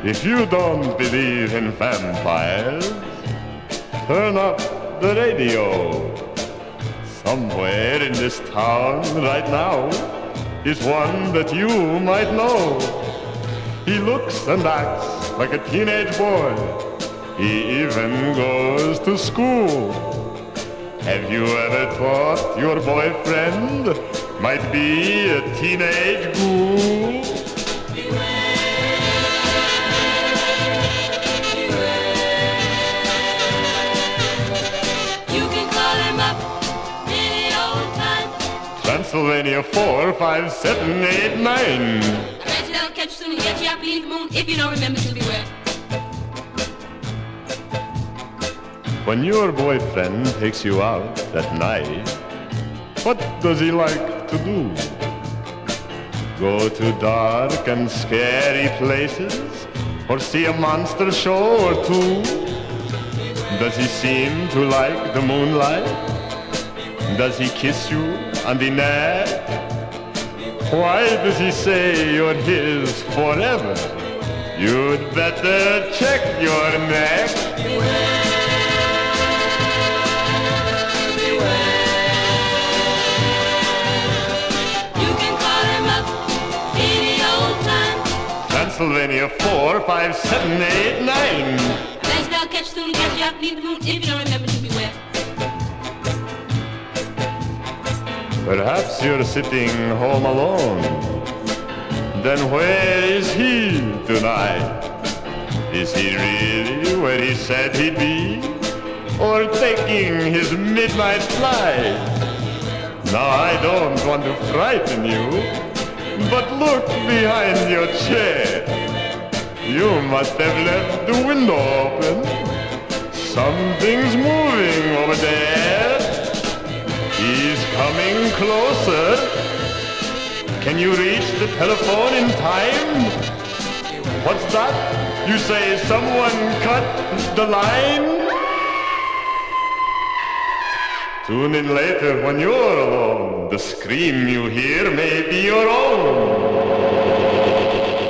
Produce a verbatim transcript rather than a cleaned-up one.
If you don't believe in vampires, turn up the radio. Somewhere in this town right now is one that you might know. He looks and acts like a teenage boy. He even goes to school. Have you ever thought your boyfriend might be a teenage ghoul? Transylvania four, five, seven, eight, nine. I bet you they'll catch soon and get you up beneath the moon if you don't remember to beware. When your boyfriend takes you out at night, what does he like to do? Go to dark and scary places, or see a monster show or two? Does he seem to like the moonlight? Does he kiss you on the neck? Why does he say you're his forever? You'd better check your neck. Beware, beware. You can call him up any old time. Transylvania four, five, seven, eight, nine. Bet they'll catch soon and get you up beneath the moon if you don't remember to beware. Perhaps you're sitting home alone. Then where is he tonight? Is he really where he said he'd be? Or taking his midnight flight? Now I don't want to frighten you, but look behind your chair. You must have left the window open. Something's moving over there. He's coming closer. Can you reach the telephone in time? What's that? You say someone cut the line? Tune in later when you're alone. The scream you hear may be your own.